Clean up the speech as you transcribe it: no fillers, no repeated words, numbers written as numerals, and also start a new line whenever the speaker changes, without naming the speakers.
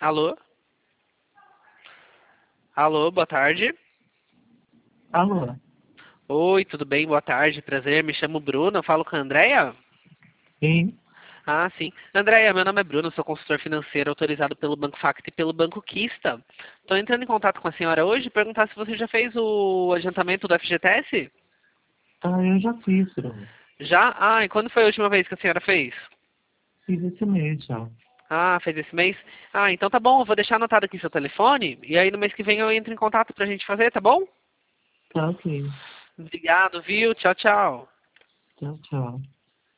Alô? Alô, boa tarde.
Alô?
Oi, tudo bem? Boa tarde, prazer. Me chamo Bruno, eu falo com a Andrea?
Sim.
Ah, sim. Andrea, meu nome é Bruno, sou consultor financeiro autorizado pelo Banco Facto e pelo Banco Kista. Estou entrando em contato com a senhora hoje e perguntar se você já fez o adiantamento do FGTS?
Ah, eu já fiz, Bruno.
Já? Ah, e quando foi a última vez que a senhora fez?
Fiz esse mês já.
Ah, fez esse mês? Ah, então tá bom, eu vou deixar anotado aqui seu telefone e aí no mês que vem eu entro em contato pra gente fazer, tá bom?
Tá ok.
Obrigado, viu? Tchau, tchau.
Tchau, tchau.